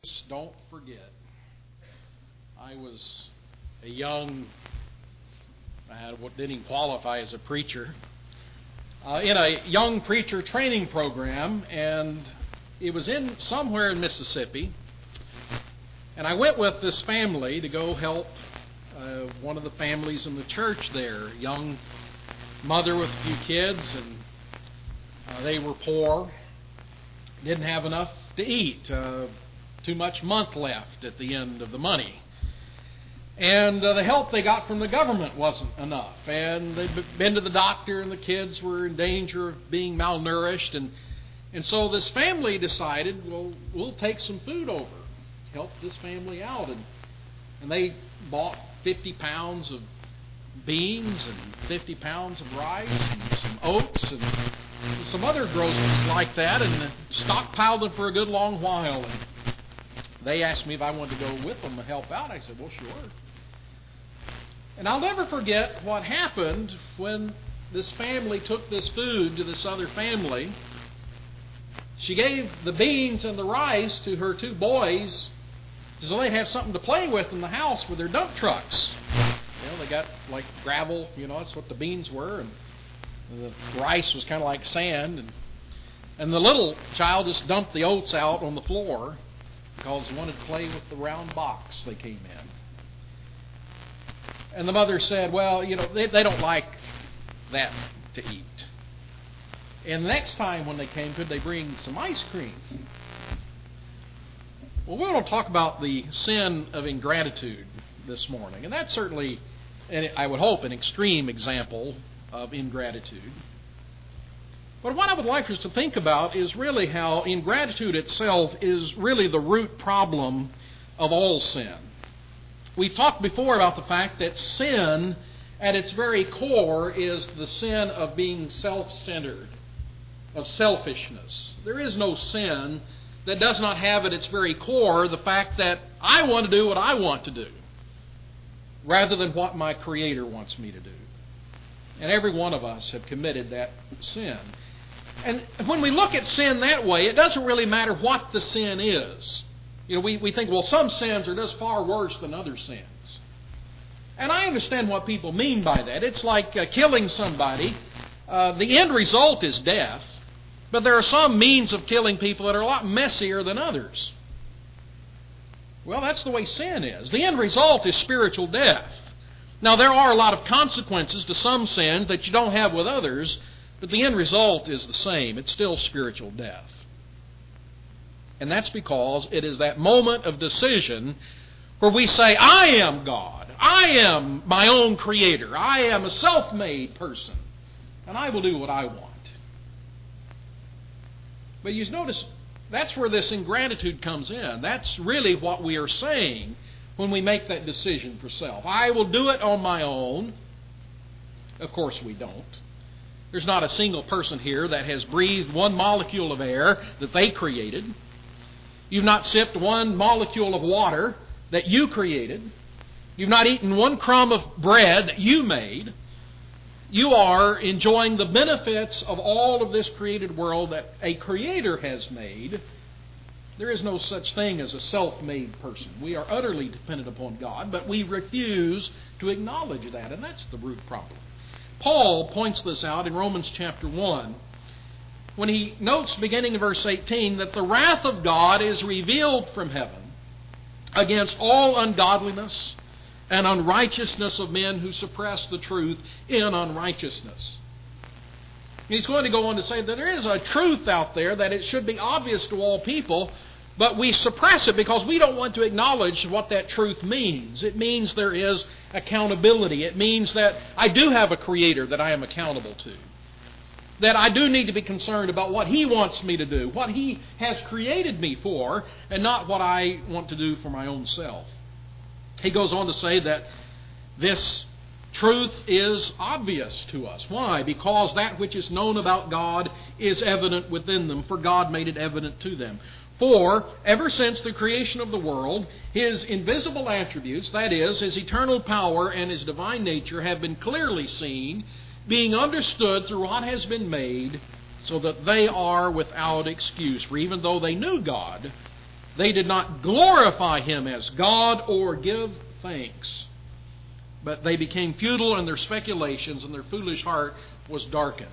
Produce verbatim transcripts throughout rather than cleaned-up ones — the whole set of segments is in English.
Just don't forget. I was a young, I didn't even qualify as a preacher, uh, in a young preacher training program, and it was in somewhere in Mississippi. And I went with this family to go help uh, one of the families in the church there, a young mother with a few kids, and uh, they were poor, didn't have enough to eat, uh, too much month left at the end of the money. And uh, the help they got from the government wasn't enough. And they'd been to the doctor, and the kids were in danger of being malnourished. And, and so this family decided, well, we'll take some food over, help this family out. And, and they bought fifty pounds of beans and fifty pounds of rice and some oats and some other groceries like that, and stockpiled them for a good long while. And they asked me if I wanted to go with them and help out. I said, well, sure. And I'll never forget what happened when this family took this food to this other family. She gave the beans and the rice to her two boys so they'd have something to play with in the house with their dump trucks. You know, they got like gravel, you know, that's what the beans were, and the rice was kind of like sand. And, and the little child just dumped the oats out on the floor because he wanted to play with the round box they came in. And the mother said, well, you know, they, they don't like that to eat. And the next time when they came, could they bring some ice cream? Well, we're going to talk about the sin of ingratitude this morning. And that's certainly, and I would hope, an extreme example of ingratitude. But what I would like us to think about is really how ingratitude itself is really the root problem of all sin. We've talked before about the fact that sin, at its very core, is the sin of being self-centered, of selfishness. There is no sin that does not have at its very core the fact that I want to do what I want to do, rather than what my Creator wants me to do. And every one of us have committed that sin. And when we look at sin that way, it doesn't really matter what the sin is. You know, we, we think, well, some sins are just far worse than other sins. And I understand what people mean by that. It's like uh, killing somebody. Uh, the end result is death. But there are some means of killing people that are a lot messier than others. Well, that's the way sin is. The end result is spiritual death. Now, there are a lot of consequences to some sins that you don't have with others, but the end result is the same. It's still spiritual death. And that's because it is that moment of decision where we say, I am God. I am my own creator. I am a self-made person. And I will do what I want. But you notice, that's where this ingratitude comes in. That's really what we are saying when we make that decision for self. I will do it on my own. Of course we don't. There's not a single person here that has breathed one molecule of air that they created. You've not sipped one molecule of water that you created. You've not eaten one crumb of bread that you made. You are enjoying the benefits of all of this created world that a Creator has made. There is no such thing as a self-made person. We are utterly dependent upon God, but we refuse to acknowledge that, and that's the root problem. Paul points this out in Romans chapter one when he notes, beginning in verse eighteen, that the wrath of God is revealed from heaven against all ungodliness and unrighteousness of men who suppress the truth in unrighteousness. He's going to go on to say that there is a truth out there that it should be obvious to all people, but we suppress it because we don't want to acknowledge what that truth means. It means there is accountability. It means that I do have a Creator that I am accountable to. That I do need to be concerned about what He wants me to do, what He has created me for, and not what I want to do for my own self. He goes on to say that this truth is obvious to us. Why? Because that which is known about God is evident within them, for God made it evident to them. For, ever since the creation of the world, His invisible attributes, that is, His eternal power and His divine nature, have been clearly seen, being understood through what has been made, so that they are without excuse. For even though they knew God, They did not glorify Him as God or give thanks, but they became futile in their speculations, and their foolish heart was darkened.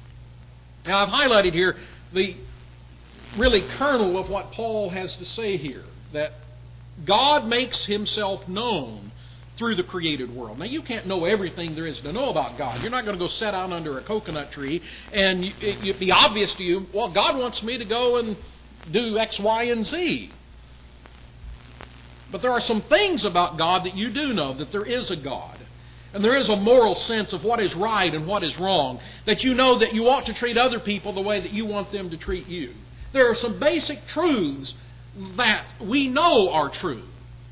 Now, I've highlighted here the really kernel of what Paul has to say here, that God makes Himself known through the created world. Now, you can't know everything there is to know about God. You're not going to go sit out under a coconut tree and it'd be obvious to you, well, God wants me to go and do X, Y, and Z. But there are some things about God that you do know, that there is a God. And there is a moral sense of what is right and what is wrong, that you know that you ought to treat other people the way that you want them to treat you. There are some basic truths that we know are true.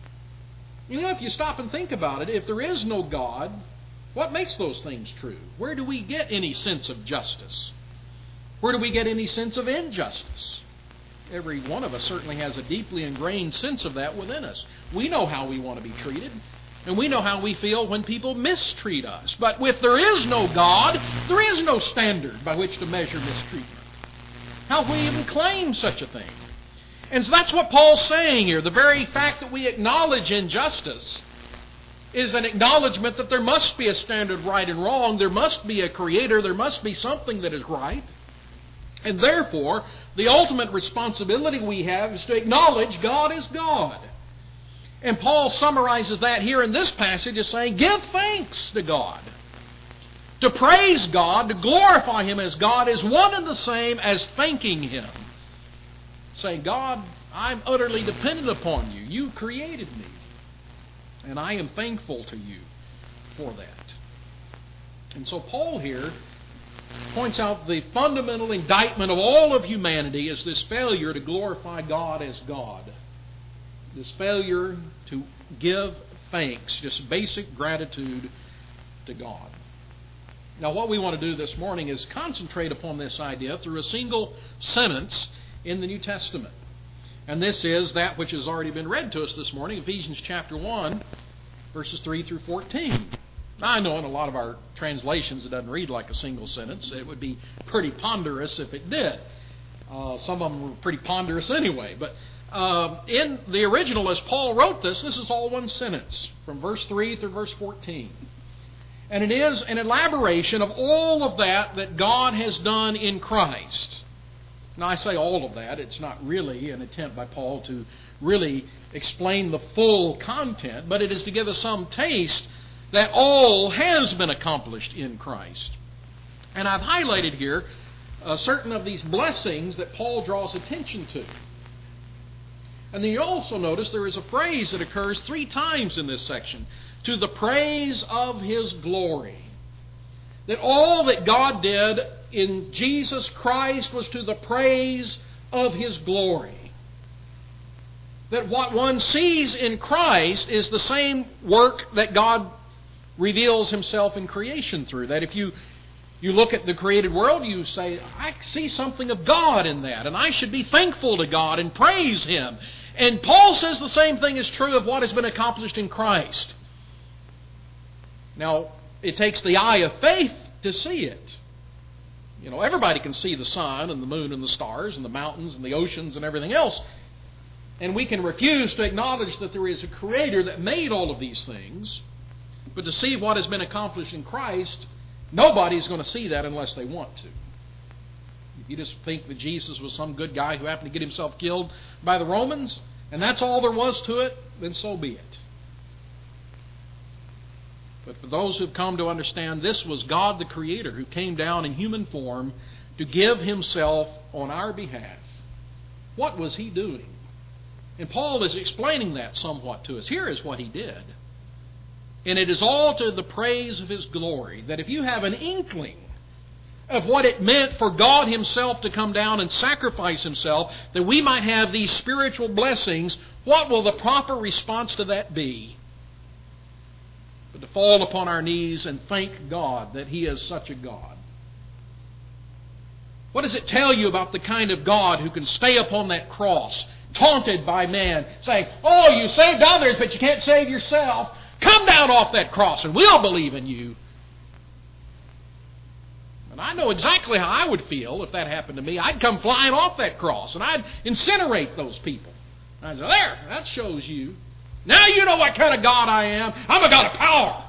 You know, if you stop and think about it, if there is no God, what makes those things true? Where do we get any sense of justice? Where do we get any sense of injustice? Every one of us certainly has a deeply ingrained sense of that within us. We know how we want to be treated, and we know how we feel when people mistreat us. But if there is no God, there is no standard by which to measure mistreatment. How can we even claim such a thing? And so that's what Paul's saying here. The very fact that we acknowledge injustice is an acknowledgement that there must be a standard right and wrong. There must be a creator. There must be something that is right. And therefore, the ultimate responsibility we have is to acknowledge God is God. And Paul summarizes that here in this passage as saying, give thanks to God. To praise God, to glorify Him as God, is one and the same as thanking Him. Saying, God, I'm utterly dependent upon You. You created me. And I am thankful to You for that. And so Paul here points out the fundamental indictment of all of humanity is this failure to glorify God as God. This failure to give thanks, just basic gratitude to God. Now, what we want to do this morning is concentrate upon this idea through a single sentence in the New Testament. And this is that which has already been read to us this morning, Ephesians chapter one, verses three through fourteen. Now, I know in a lot of our translations it doesn't read like a single sentence. It would be pretty ponderous if it did. Uh, some of them were pretty ponderous anyway. But uh, in the original, as Paul wrote this, this is all one sentence, from verse three through verse fourteen. And it is an elaboration of all of that that God has done in Christ. Now, I say all of that. It's not really an attempt by Paul to really explain the full content, but it is to give us some taste that all has been accomplished in Christ. And I've highlighted here uh, certain of these blessings that Paul draws attention to. And then you also notice there is a phrase that occurs three times in this section, to the praise of His glory. That all that God did in Jesus Christ was to the praise of His glory. That what one sees in Christ is the same work that God reveals Himself in creation through. That if you, you look at the created world, you say, I see something of God in that, and I should be thankful to God and praise Him. And Paul says the same thing is true of what has been accomplished in Christ. Now, it takes the eye of faith to see it. You know, everybody can see the sun and the moon and the stars and the mountains and the oceans and everything else. And we can refuse to acknowledge that there is a Creator that made all of these things. But to see what has been accomplished in Christ, nobody's going to see that unless they want to. If you just think that Jesus was some good guy who happened to get himself killed by the Romans, and that's all there was to it, then so be it. But for those who've come to understand this was God the Creator who came down in human form to give Himself on our behalf. What was He doing? And Paul is explaining that somewhat to us. Here is what He did. And it is all to the praise of His glory. That if you have an inkling of what it meant for God Himself to come down and sacrifice Himself, that we might have these spiritual blessings, what will the proper response to that be? But to fall upon our knees and thank God that He is such a God. What does it tell you about the kind of God who can stay upon that cross, taunted by man, saying, oh, you saved others, but you can't save yourself. Come down off that cross and we'll believe in you. And I know exactly how I would feel if that happened to me. I'd come flying off that cross and I'd incinerate those people. I said, there, that shows you. Now you know what kind of God I am. I'm a God of power.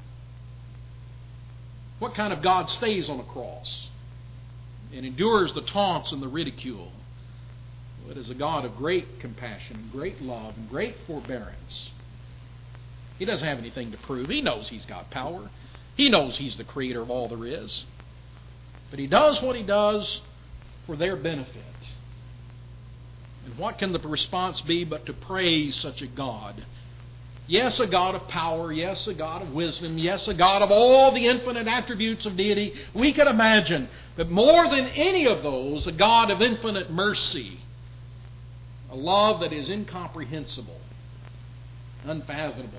What kind of God stays on a cross and endures the taunts and the ridicule? Well, it is a God of great compassion and great love and great forbearance. He doesn't have anything to prove. He knows He's got power. He knows He's the creator of all there is. But He does what He does for their benefit. And what can the response be but to praise such a God? Yes, a God of power. Yes, a God of wisdom. Yes, a God of all the infinite attributes of deity we could imagine. But more than any of those, a God of infinite mercy. A love that is incomprehensible, unfathomable.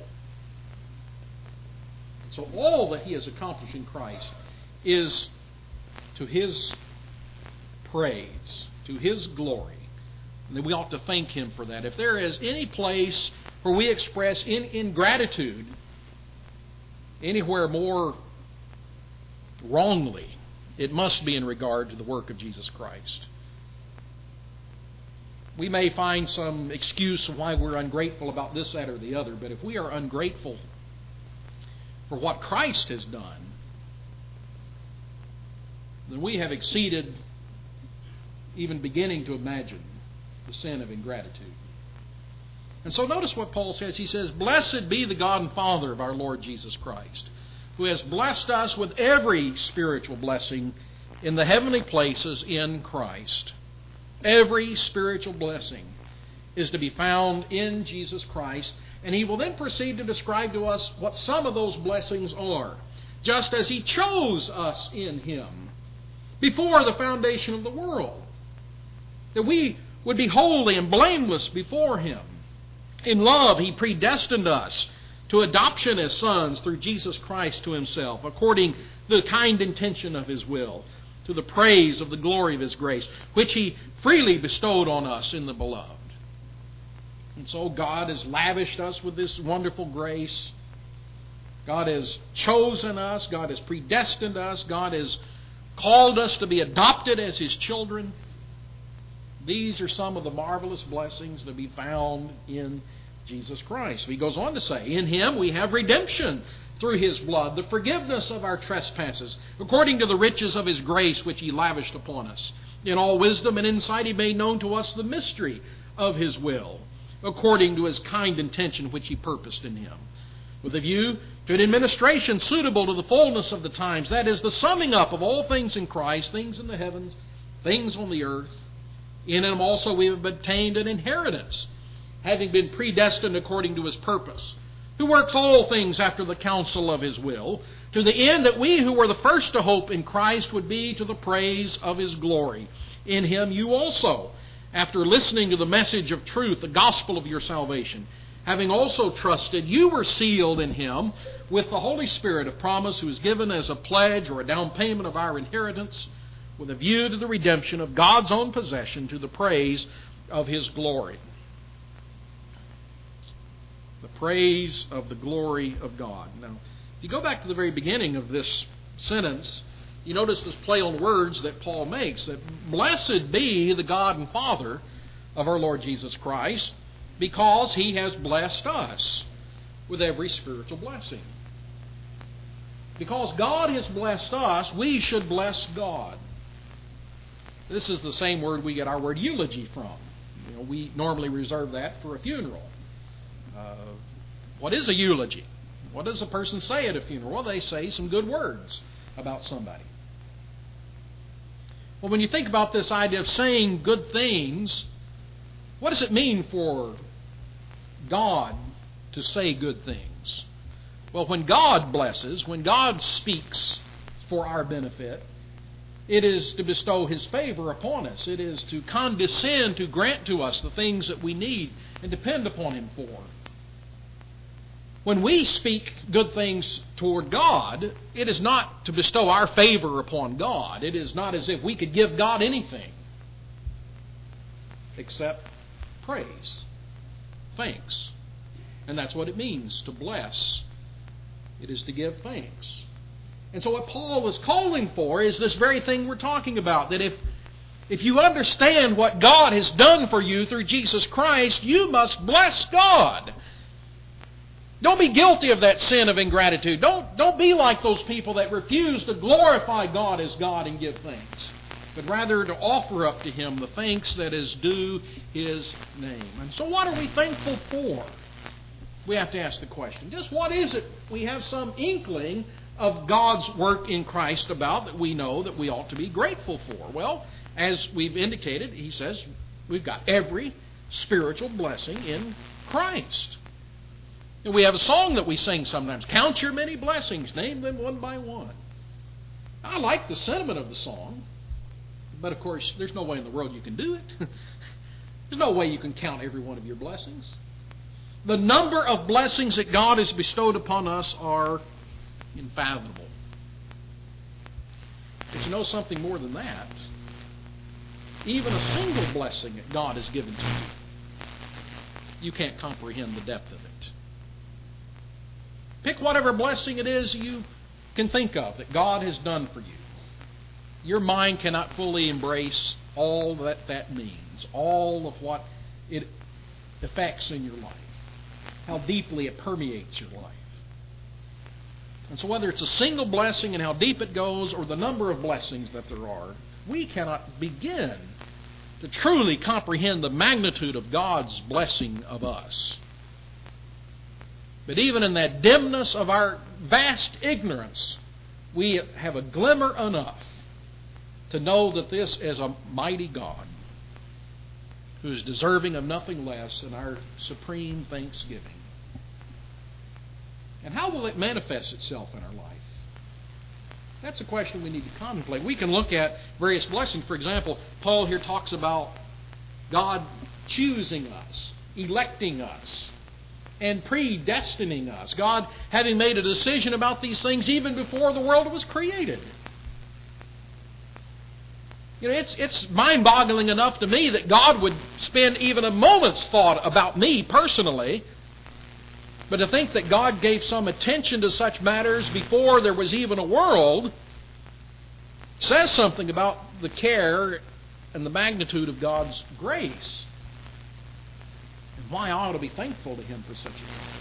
And so all that He has accomplished in Christ is to His praise, to His glory. And we ought to thank Him for that. If there is any place where we express in ingratitude anywhere more wrongly, it must be in regard to the work of Jesus Christ. We may find some excuse why we're ungrateful about this, that, or the other, but if we are ungrateful for what Christ has done, then we have exceeded even beginning to imagine the sin of ingratitude. And so notice what Paul says. He says, "Blessed be the God and Father of our Lord Jesus Christ, who has blessed us with every spiritual blessing in the heavenly places in Christ." Every spiritual blessing is to be found in Jesus Christ. And he will then proceed to describe to us what some of those blessings are, just as He chose us in Him before the foundation of the world, that we would be holy and blameless before Him. In love, He predestined us to adoption as sons through Jesus Christ to Himself, according to the kind intention of His will, to the praise of the glory of His grace, which He freely bestowed on us in the Beloved. And so God has lavished us with this wonderful grace. God has chosen us. God has predestined us. God has called us to be adopted as His children. These are some of the marvelous blessings to be found in Jesus Christ. He goes on to say, in Him we have redemption through His blood, the forgiveness of our trespasses, according to the riches of His grace which He lavished upon us. In all wisdom and insight He made known to us the mystery of His will, according to His kind intention which He purposed in Him, with a view to an administration suitable to the fullness of the times, that is, the summing up of all things in Christ, things in the heavens, things on the earth. In Him also we have obtained an inheritance, having been predestined according to His purpose, who works all things after the counsel of His will, to the end that we who were the first to hope in Christ would be to the praise of His glory. In Him you also, after listening to the message of truth, the gospel of your salvation, having also trusted, you were sealed in Him with the Holy Spirit of promise, who is given as a pledge or a down payment of our inheritance, with a view to the redemption of God's own possession, to the praise of His glory. The praise of the glory of God. Now, if you go back to the very beginning of this sentence, you notice this play on words that Paul makes, that blessed be the God and Father of our Lord Jesus Christ, because He has blessed us with every spiritual blessing. Because God has blessed us, we should bless God. This is the same word we get our word eulogy from. You know, we normally reserve that for a funeral. Uh, what is a eulogy? What does a person say at a funeral? Well, they say some good words about somebody. Well, when you think about this idea of saying good things, what does it mean for God to say good things? Well, when God blesses, when God speaks for our benefit, it is to bestow His favor upon us. It is to condescend to grant to us the things that we need and depend upon Him for. When we speak good things toward God, it is not to bestow our favor upon God. It is not as if we could give God anything except praise, thanks. And that's what it means to bless. It is to give thanks. And so what Paul was calling for is this very thing we're talking about, that if If you understand what God has done for you through Jesus Christ, you must bless God. Don't be guilty of that sin of ingratitude. Don't, don't be like those people that refuse to glorify God as God and give thanks, but rather to offer up to Him the thanks that is due His name. And so what are we thankful for? We have to ask the question, just what is it we have some inkling of God's work in Christ about that we know that we ought to be grateful for? Well, as we've indicated, he says we've got every spiritual blessing in Christ. And we have a song that we sing sometimes, count your many blessings, name them one by one. I like the sentiment of the song, but of course there's no way in the world you can do it. There's no way you can count every one of your blessings. The number of blessings that God has bestowed upon us are unfathomable. But you know something more than that? Even a single blessing that God has given to you, you can't comprehend the depth of it. Pick whatever blessing it is you can think of that God has done for you. Your mind cannot fully embrace all that that means, all of what it affects in your life, how deeply it permeates your life. And so whether it's a single blessing and how deep it goes, or the number of blessings that there are, we cannot begin to truly comprehend the magnitude of God's blessing of us. But even in that dimness of our vast ignorance, we have a glimmer enough to know that this is a mighty God who is deserving of nothing less than our supreme thanksgiving. And how will it manifest itself in our life? That's a question we need to contemplate. We can look at various blessings. For example, Paul here talks about God choosing us, electing us, and predestining us. God having made a decision about these things even before the world was created. You know, it's, it's mind-boggling enough to me that God would spend even a moment's thought about me personally. But to think that God gave some attention to such matters before there was even a world says something about the care and the magnitude of God's grace. And why I ought to be thankful to Him for such a thing.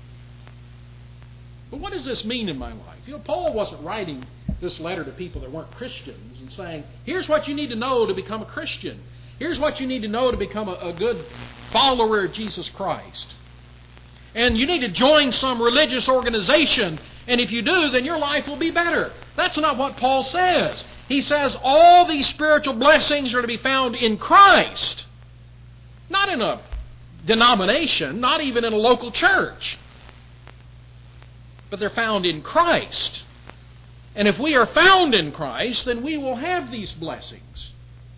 But what does this mean in my life? You know, Paul wasn't writing this letter to people that weren't Christians and saying, here's what you need to know to become a Christian. Here's what you need to know to become a, a good follower of Jesus Christ. And you need to join some religious organization, and if you do, then your life will be better. That's not what Paul says. He says all these spiritual blessings are to be found in Christ. Not in a denomination, not even in a local church. But they're found in Christ. And if we are found in Christ, then we will have these blessings.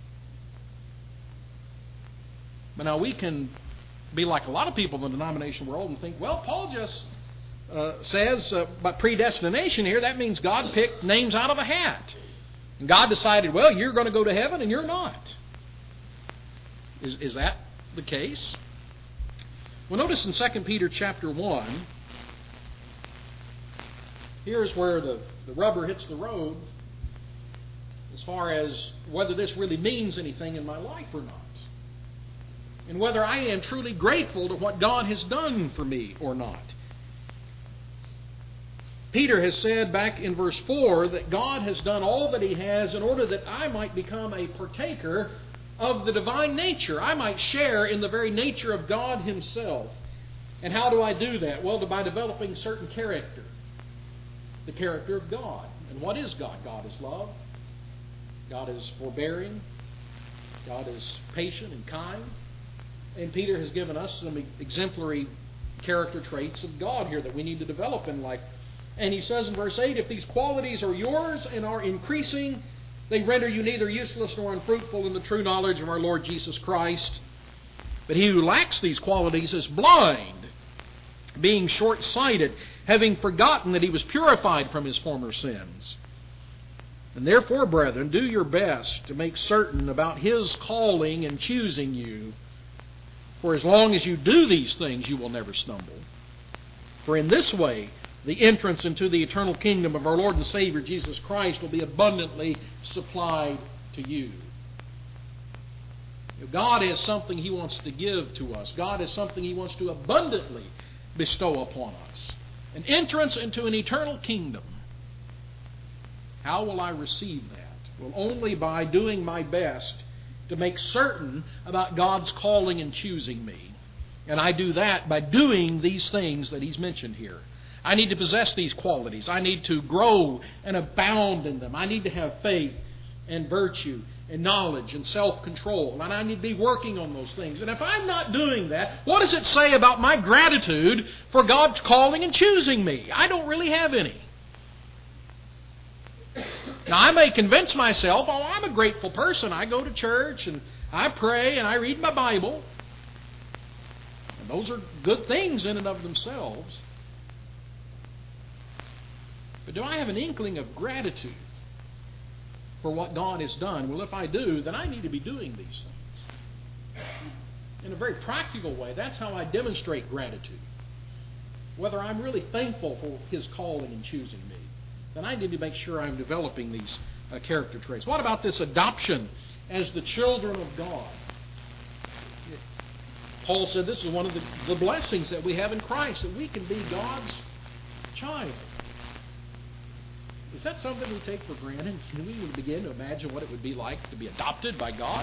But now we can be like a lot of people in the denomination world and think, well, Paul just uh, says uh, about predestination here, that means God picked names out of a hat. And God decided, well, you're going to go to heaven and you're not. Is, is that the case? Well, notice in Second Peter chapter one, here's where the, the rubber hits the road as far as whether this really means anything in my life or not. And whether I am truly grateful to what God has done for me or not. Peter has said back in verse four that God has done all that He has in order that I might become a partaker of the divine nature. I might share in the very nature of God Himself. And how do I do that? Well, by developing certain character. The character of God. And what is God? God is love. God is forbearing. God is patient and kind. And Peter has given us some exemplary character traits of God here that we need to develop in life. And he says in verse eight, if these qualities are yours and are increasing, they render you neither useless nor unfruitful in the true knowledge of our Lord Jesus Christ. But he who lacks these qualities is blind, being short-sighted, having forgotten that he was purified from his former sins. And therefore, brethren, do your best to make certain about His calling and choosing you. For as long as you do these things, you will never stumble. For in this way, the entrance into the eternal kingdom of our Lord and Savior Jesus Christ will be abundantly supplied to you. God has something He wants to give to us. God has something He wants to abundantly bestow upon us. An entrance into an eternal kingdom. How will I receive that? Well, only by doing my best to make certain about God's calling and choosing me. And I do that by doing these things that He's mentioned here. I need to possess these qualities. I need to grow and abound in them. I need to have faith and virtue and knowledge and self-control. And I need to be working on those things. And if I'm not doing that, what does it say about my gratitude for God's calling and choosing me? I don't really have any. Now, I may convince myself, oh, I'm a grateful person. I go to church and I pray and I read my Bible. And those are good things in and of themselves. But do I have an inkling of gratitude for what God has done? Well, if I do, then I need to be doing these things. In a very practical way, that's how I demonstrate gratitude. Whether I'm really thankful for His calling and choosing me, then I need to make sure I'm developing these uh, character traits. What about this adoption as the children of God? Paul said this is one of the, the blessings that we have in Christ, that we can be God's child. Is that something we take for granted? Can we even begin to imagine what it would be like to be adopted by God?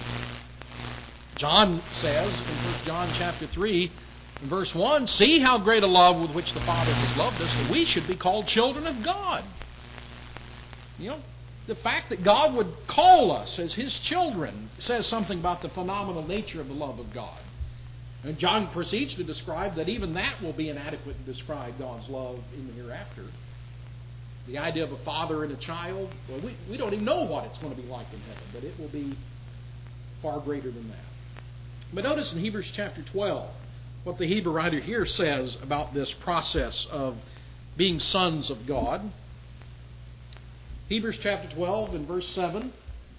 John says in First John chapter three, in verse one, see how great a love with which the Father has loved us, that we should be called children of God. You know, the fact that God would call us as His children says something about the phenomenal nature of the love of God. And John proceeds to describe that even that will be inadequate to describe God's love in the hereafter. The idea of a father and a child, well, we, we don't even know what it's going to be like in heaven, but it will be far greater than that. But notice in Hebrews chapter twelve, what the Hebrew writer here says about this process of being sons of God. Hebrews chapter twelve and verse seven,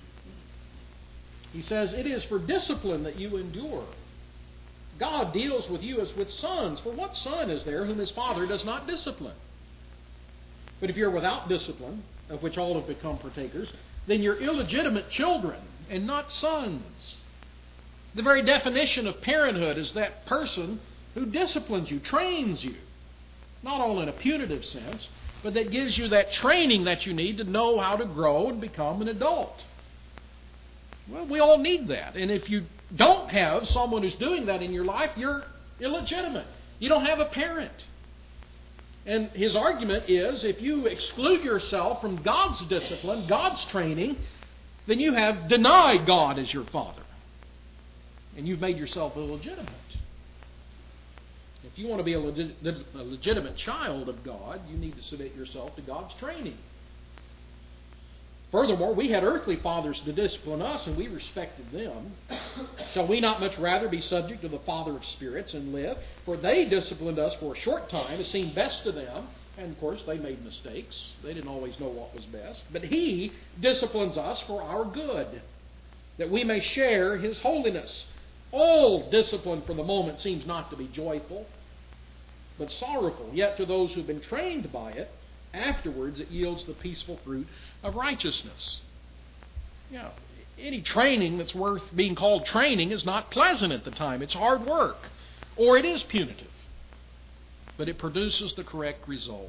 he says, it is for discipline that you endure. God deals with you as with sons. For what son is there whom his father does not discipline? But if you're without discipline, of which all have become partakers, then you're illegitimate children and not sons. The very definition of parenthood is that person who disciplines you, trains you. Not all in a punitive sense, but that gives you that training that you need to know how to grow and become an adult. Well, we all need that. And if you don't have someone who's doing that in your life, you're illegitimate. You don't have a parent. And his argument is, if you exclude yourself from God's discipline, God's training, then you have denied God as your Father. And you've made yourself illegitimate. If you want to be a, legit, a legitimate child of God, you need to submit yourself to God's training. Furthermore, we had earthly fathers to discipline us, and we respected them. Shall we not much rather be subject to the Father of spirits and live? For they disciplined us for a short time, as seemed best to them. And of course, they made mistakes. They didn't always know what was best. But He disciplines us for our good, that we may share His holiness. All discipline for the moment seems not to be joyful, but sorrowful. Yet to those who have been trained by it, afterwards it yields the peaceful fruit of righteousness. You know, any training that's worth being called training is not pleasant at the time. It's hard work. Or it is punitive. But it produces the correct result.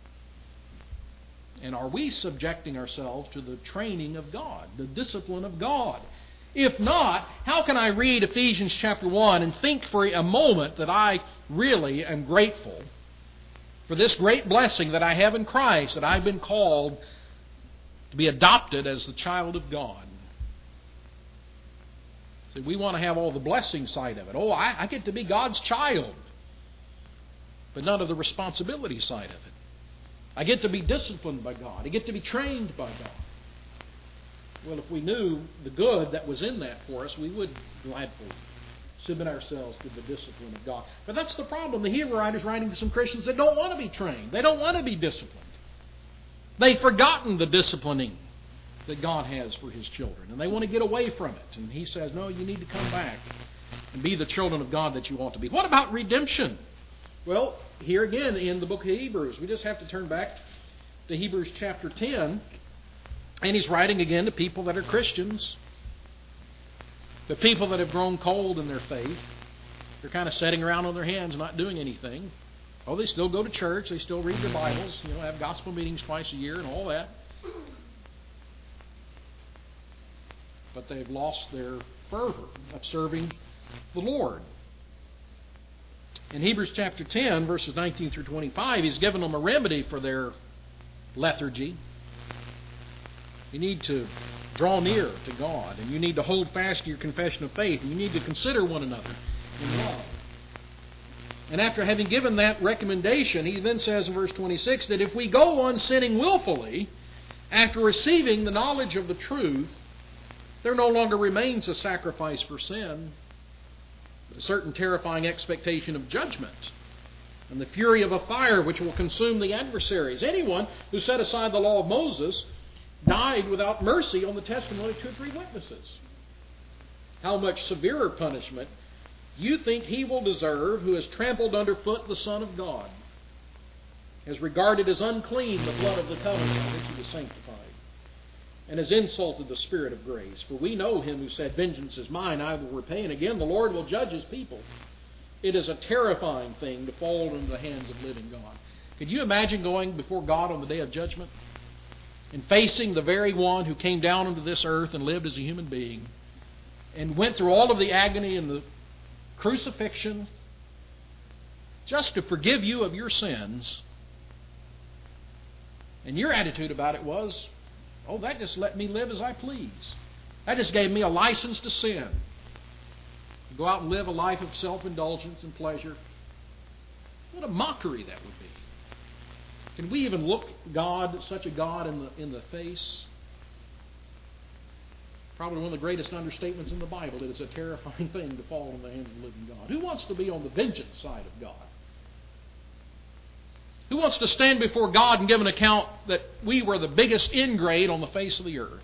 And are we subjecting ourselves to the training of God, the discipline of God? If not, how can I read Ephesians chapter one and think for a moment that I really am grateful for this great blessing that I have in Christ, that I've been called to be adopted as the child of God? See, we want to have all the blessing side of it. Oh, I, I get to be God's child, but none of the responsibility side of it. I get to be disciplined by God. I get to be trained by God. Well, if we knew the good that was in that for us, we would gladly submit ourselves to the discipline of God. But that's the problem. The Hebrew writer is writing to some Christians that don't want to be trained. They don't want to be disciplined. They've forgotten the disciplining that God has for His children, and they want to get away from it. And he says, no, you need to come back and be the children of God that you ought to be. What about redemption? Well, here again in the book of Hebrews, we just have to turn back to Hebrews chapter ten. And he's writing again to people that are Christians. The people that have grown cold in their faith, they're kind of sitting around on their hands, not doing anything. Oh, they still go to church, they still read their Bibles, you know, have gospel meetings twice a year and all that. But they've lost their fervor of serving the Lord. In Hebrews chapter ten, verses nineteen through twenty-five, he's given them a remedy for their lethargy. You need to draw near to God, and you need to hold fast to your confession of faith, and you need to consider one another in love. And after having given that recommendation, he then says in verse twenty-six that if we go on sinning willfully, after receiving the knowledge of the truth, there no longer remains a sacrifice for sin, but a certain terrifying expectation of judgment and the fury of a fire which will consume the adversaries. Anyone who set aside the law of Moses died without mercy on the testimony of two or three witnesses. How much severer punishment you think he will deserve who has trampled underfoot the Son of God, has regarded as unclean the blood of the covenant by which he was sanctified, and has insulted the Spirit of grace? For we know him who said, "Vengeance is mine, I will repay." And again, the Lord will judge his people. It is a terrifying thing to fall into the hands of living God. Could you imagine going before God on the day of judgment and facing the very one who came down into this earth and lived as a human being and went through all of the agony and the crucifixion just to forgive you of your sins? And your attitude about it was, oh, that just let me live as I please. That just gave me a license to sin. Go out and live a life of self-indulgence and pleasure. What a mockery that would be. Can we even look God, such a God, in the, in the face? Probably one of the greatest understatements in the Bible. It is a terrifying thing to fall in the hands of the living God. Who wants to be on the vengeance side of God? Who wants to stand before God and give an account that we were the biggest ingrate on the face of the earth?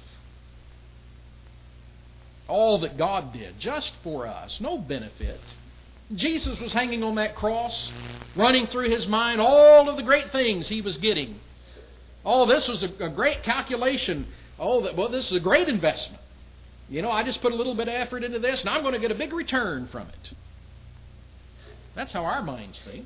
All that God did just for us, no benefit. Jesus was hanging on that cross, running through his mind all of the great things he was getting. Oh, this was a, a great calculation. Oh, that, well, this is a great investment. You know, I just put a little bit of effort into this, and I'm going to get a big return from it. That's how our minds think.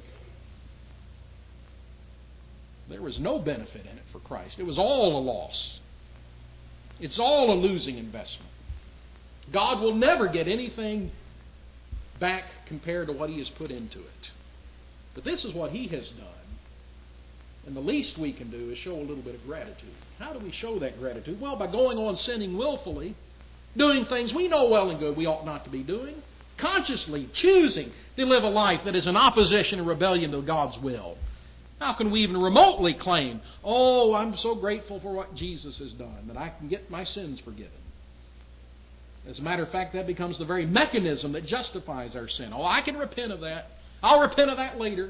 There was no benefit in it for Christ. It was all a loss. It's all a losing investment. God will never get anything back compared to what he has put into it. But this is what he has done. And the least we can do is show a little bit of gratitude. How do we show that gratitude? Well, by going on sinning willfully, doing things we know well and good we ought not to be doing, consciously choosing to live a life that is in opposition and rebellion to God's will. How can we even remotely claim, oh, I'm so grateful for what Jesus has done, that I can get my sins forgiven? As a matter of fact, that becomes the very mechanism that justifies our sin. Oh, I can repent of that. I'll repent of that later.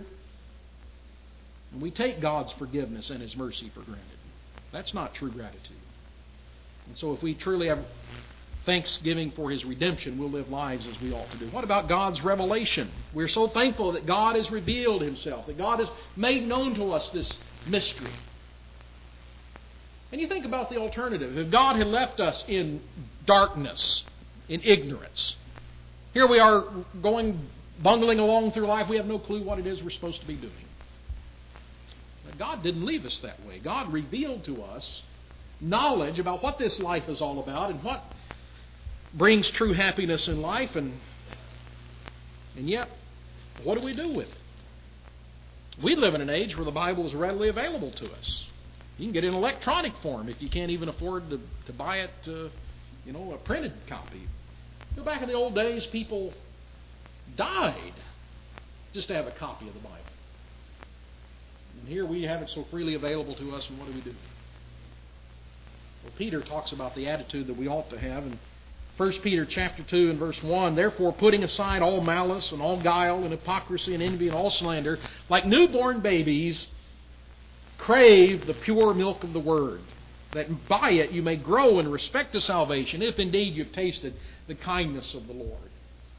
And we take God's forgiveness and his mercy for granted. That's not true gratitude. And so if we truly have thanksgiving for his redemption, we'll live lives as we ought to do. What about God's revelation? We're so thankful that God has revealed himself, that God has made known to us this mystery. And you think about the alternative. If God had left us in darkness, in ignorance, here we are going, bungling along through life, we have no clue what it is we're supposed to be doing. But God didn't leave us that way. God revealed to us knowledge about what this life is all about and what brings true happiness in life, and and yet, what do we do with it? We live in an age where the Bible is readily available to us. You can get it in electronic form if you can't even afford to, to buy it, uh, you know, a printed copy. Go back in the old days, people died just to have a copy of the Bible. And here we have it so freely available to us, and what do we do? Well, Peter talks about the attitude that we ought to have, and First Peter chapter two and verse one, therefore putting aside all malice and all guile and hypocrisy and envy and all slander, like newborn babies, crave the pure milk of the word, that by it you may grow in respect to salvation, if indeed you've tasted the kindness of the Lord.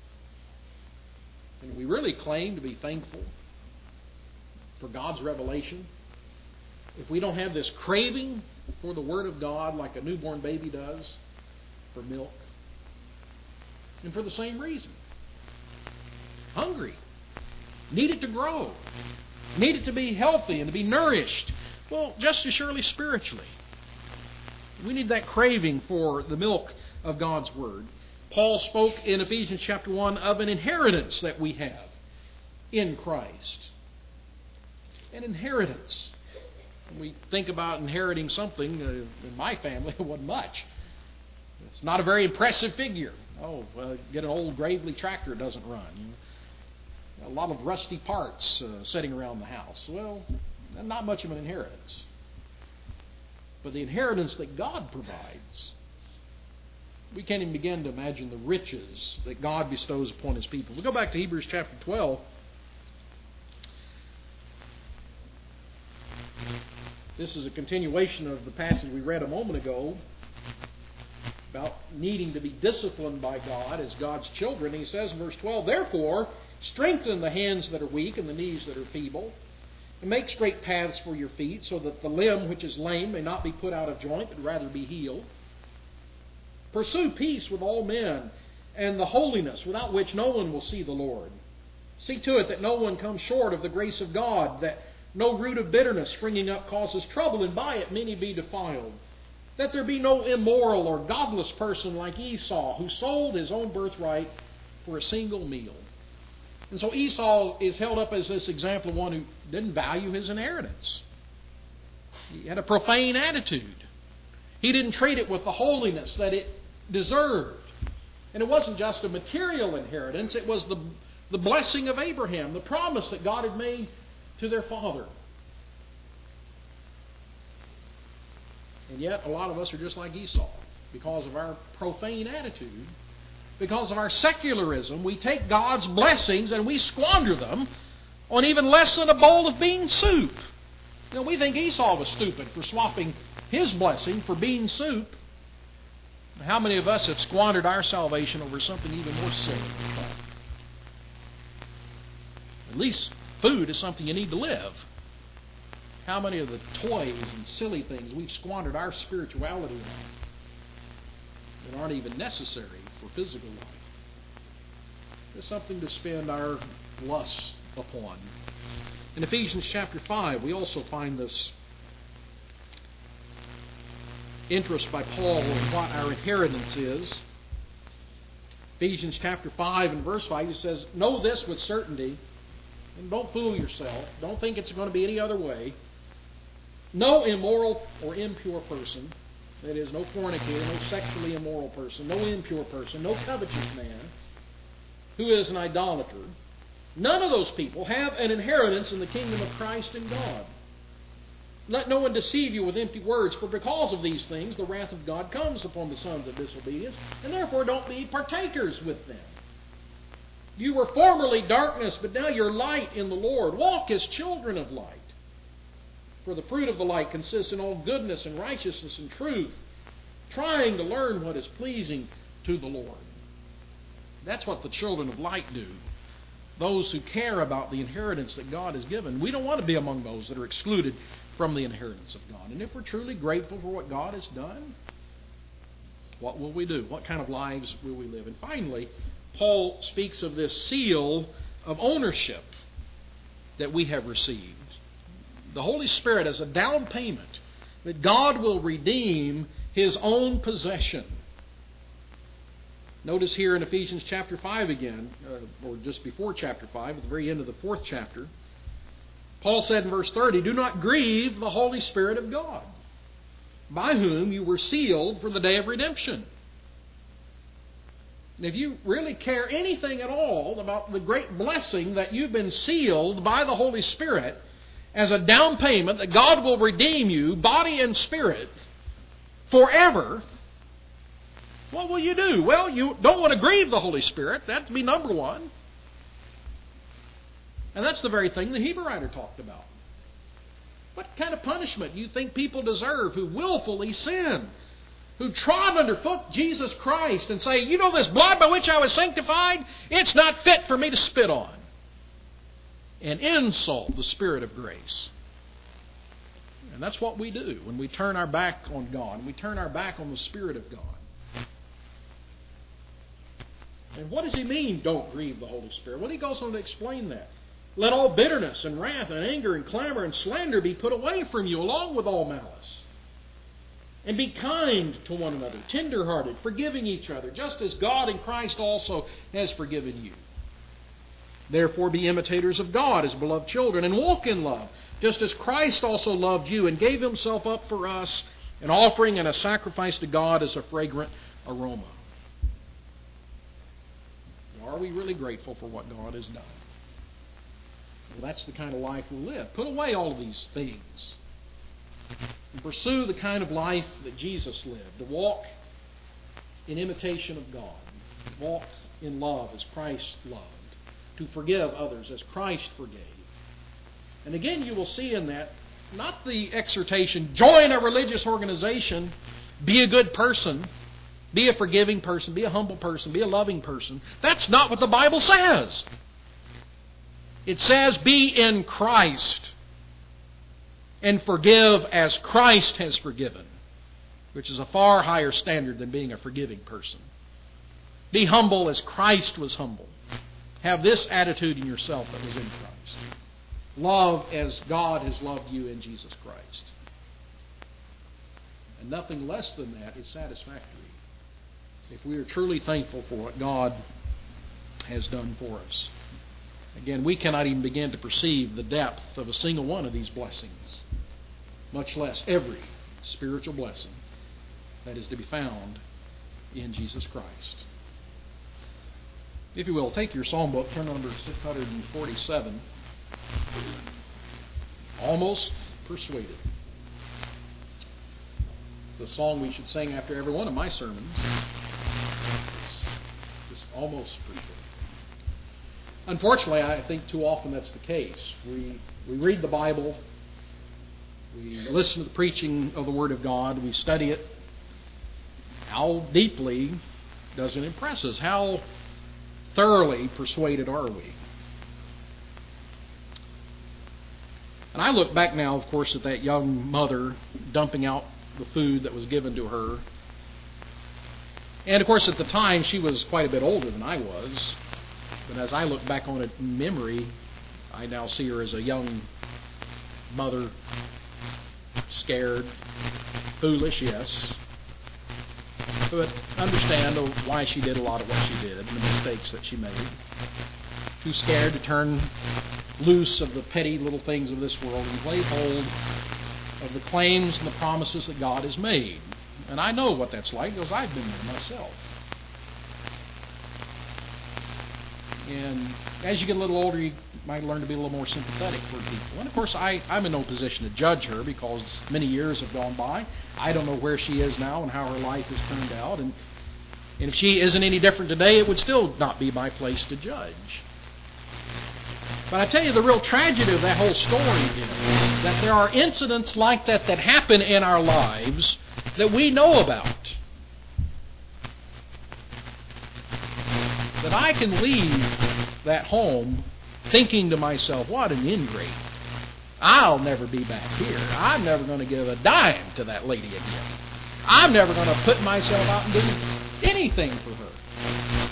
And we really claim to be thankful for God's revelation if we don't have this craving for the Word of God like a newborn baby does for milk. And for the same reason. Hungry. Need it to grow. Need it to be healthy and to be nourished. Well, just as surely spiritually. We need that craving for the milk of God's Word. Paul spoke in Ephesians chapter one of an inheritance that we have in Christ. An inheritance. When we think about inheriting something, uh, in my family, it wasn't much. It's not a very impressive figure. Oh, uh, get an old Gravely tractor, it doesn't run. A lot of rusty parts uh, sitting around the house. Well, not much of an inheritance. But the inheritance that God provides, we can't even begin to imagine the riches that God bestows upon His people. We go back to Hebrews chapter twelve. This is a continuation of the passage we read a moment ago about needing to be disciplined by God as God's children. He says in verse twelve, "Therefore, strengthen the hands that are weak and the knees that are feeble, and make straight paths for your feet, so that the limb which is lame may not be put out of joint, but rather be healed. Pursue peace with all men, and the holiness without which no one will see the Lord. See to it that no one comes short of the grace of God, that no root of bitterness springing up causes trouble, and by it many be defiled. That there be no immoral or godless person like Esau, who sold his own birthright for a single meal." And so Esau is held up as this example of one who didn't value his inheritance. He had a profane attitude. He didn't treat it with the holiness that it deserved. And it wasn't just a material inheritance, it was the, the blessing of Abraham, the promise that God had made to their father. And yet a lot of us are just like Esau because of our profane attitude. Because of our secularism, we take God's blessings and we squander them on even less than a bowl of bean soup. You know, we think Esau was stupid for swapping his blessing for bean soup. How many of us have squandered our salvation over something even more silly? At least food is something you need to live. How many of the toys and silly things we've squandered our spirituality on that aren't even necessary for physical life? There's something to spend our lusts upon. In Ephesians chapter five, we also find this interest by Paul in what our inheritance is. Ephesians chapter five and verse five, he says, "Know this with certainty," and don't fool yourself. Don't think it's going to be any other way. "No immoral or impure person," that is, no fornicator, no sexually immoral person, no impure person, no covetous man, who is an idolater, none of those people have an inheritance in the kingdom of Christ and God. "Let no one deceive you with empty words, for because of these things the wrath of God comes upon the sons of disobedience, and therefore don't be partakers with them. You were formerly darkness, but now you're light in the Lord. Walk as children of light. For the fruit of the light consists in all goodness and righteousness and truth, trying to learn what is pleasing to the Lord." That's what the children of light do. Those who care about the inheritance that God has given. We don't want to be among those that are excluded from the inheritance of God. And if we're truly grateful for what God has done, what will we do? What kind of lives will we live? And finally, Paul speaks of this seal of ownership that we have received. The Holy Spirit as a down payment that God will redeem His own possession. Notice here in Ephesians chapter five again, uh, or just before chapter five, at the very end of the fourth chapter, Paul said in verse thirty, "Do not grieve the Holy Spirit of God, by whom you were sealed for the day of redemption." And if you really care anything at all about the great blessing that you've been sealed by the Holy Spirit as a down payment that God will redeem you, body and spirit, forever, what will you do? Well, you don't want to grieve the Holy Spirit. That'd be number one. And that's the very thing the Hebrew writer talked about. What kind of punishment do you think people deserve who willfully sin? Who trod underfoot Jesus Christ and say, "You know this blood by which I was sanctified? It's not fit for me to spit on." And insult the Spirit of grace. And that's what we do when we turn our back on God, and we turn our back on the Spirit of God. And what does he mean, don't grieve the Holy Spirit? Well, he goes on to explain that. Let all bitterness and wrath and anger and clamor and slander be put away from you, along with all malice. And be kind to one another, tender-hearted, forgiving each other, just as God in Christ also has forgiven you. Therefore be imitators of God as beloved children, and walk in love, just as Christ also loved you and gave himself up for us, an offering and a sacrifice to God as a fragrant aroma. Are we really grateful for what God has done? Well, that's the kind of life we live. Put away all of these things and pursue the kind of life that Jesus lived, to walk in imitation of God, to walk in love as Christ loved, to forgive others as Christ forgave. And again, you will see in that not the exhortation, join a religious organization, be a good person, be a forgiving person, be a humble person, be a loving person. That's not what the Bible says. It says, be in Christ and forgive as Christ has forgiven, which is a far higher standard than being a forgiving person. Be humble as Christ was humble. Have this attitude in yourself that was in Christ. Love as God has loved you in Jesus Christ. And nothing less than that is satisfactory if we are truly thankful for what God has done for us. Again, we cannot even begin to perceive the depth of a single one of these blessings, much less every spiritual blessing that is to be found in Jesus Christ. If you will, take your psalm book, turn to number six hundred forty-seven. Almost Persuaded. It's the song we should sing after every one of my sermons. It's, it's almost Persuaded. Unfortunately, I think too often that's the case. We we read the Bible, we listen to the preaching of the Word of God, we study it. How deeply does it impress us? How thoroughly persuaded are we? And I look back now, of course, at that young mother dumping out the food that was given to her. And, of course, at the time, she was quite a bit older than I was. But as I look back on it in memory, I now see her as a young mother, scared, foolish, yes, but understand why she did a lot of what she did and the mistakes that she made. Too scared to turn loose of the petty little things of this world and lay hold of the claims and the promises that God has made. And I know what that's like because I've been there myself. And as you get a little older, you might learn to be a little more sympathetic toward people. And of course, I, I'm in no position to judge her because many years have gone by. I don't know where she is now and how her life has turned out. And, and if she isn't any different today, it would still not be my place to judge. But I tell you, the real tragedy of that whole story is that there are incidents like that that happen in our lives that we know about. That I can leave that home thinking to myself, what an ingrate. I'll never be back here. I'm never going to give a dime to that lady again. I'm never going to put myself out and do anything for her.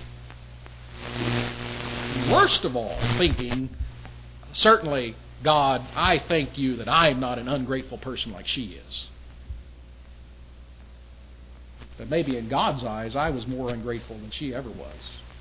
Worst of all, thinking, certainly, God, I thank you that I'm not an ungrateful person like she is. But maybe in God's eyes, I was more ungrateful than she ever was.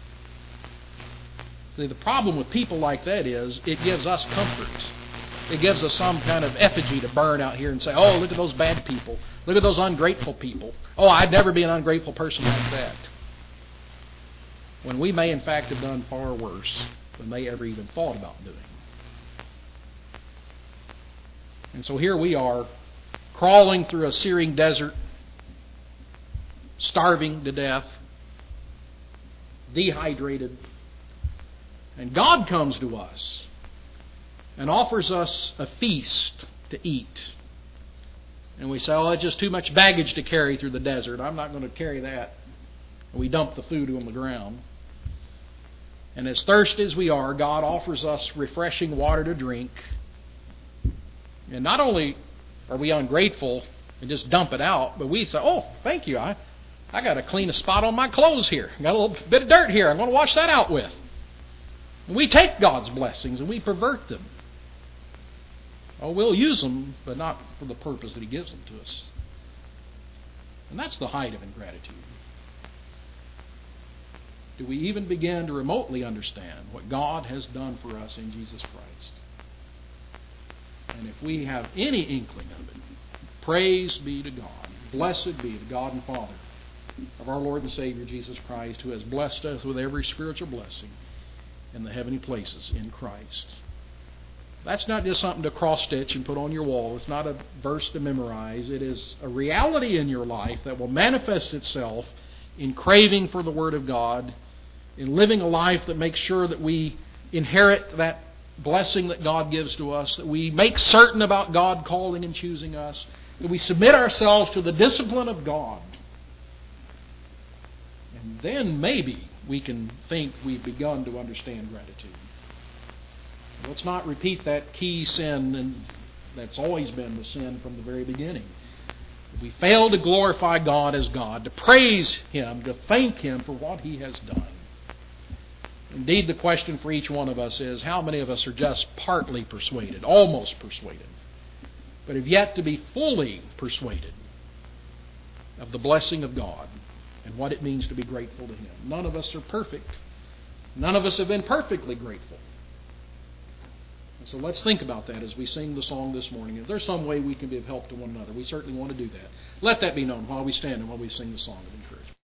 See, the problem with people like that is it gives us comfort. It gives us some kind of effigy to burn out here and say, oh, look at those bad people. Look at those ungrateful people. Oh, I'd never be an ungrateful person like that. When we may, in fact, have done far worse than they ever even thought about doing. And so here we are, crawling through a searing desert, starving to death, dehydrated. And God comes to us and offers us a feast to eat. And we say, oh, that's just too much baggage to carry through the desert. I'm not going to carry that. And we dump the food on the ground. And as thirsty as we are, God offers us refreshing water to drink. And not only are we ungrateful and just dump it out, but we say, oh, thank you. I, I got to clean a spot on my clothes here. I got a little bit of dirt here. I'm going to wash that out with. And we take God's blessings and we pervert them. Oh, we'll use them, but not for the purpose that He gives them to us. And that's the height of ingratitude. Do we even begin to remotely understand what God has done for us in Jesus Christ? And if we have any inkling of it, praise be to God. Blessed be the God and Father of our Lord and Savior Jesus Christ, who has blessed us with every spiritual blessing in the heavenly places in Christ. That's not just something to cross-stitch and put on your wall. It's not a verse to memorize. It is a reality in your life that will manifest itself in craving for the Word of God, in living a life that makes sure that we inherit that blessing that God gives to us, that we make certain about God calling and choosing us, that we submit ourselves to the discipline of God. And then maybe we can think we've begun to understand gratitude. Let's not repeat that key sin, and that's always been the sin from the very beginning. We fail to glorify God as God, to praise Him, to thank Him for what He has done. Indeed, the question for each one of us is, how many of us are just partly persuaded, almost persuaded, but have yet to be fully persuaded of the blessing of God and what it means to be grateful to Him? None of us are perfect. None of us have been perfectly grateful. And so let's think about that as we sing the song this morning. If there's some way we can be of help to one another, we certainly want to do that. Let that be known while we stand and while we sing the song of encouragement.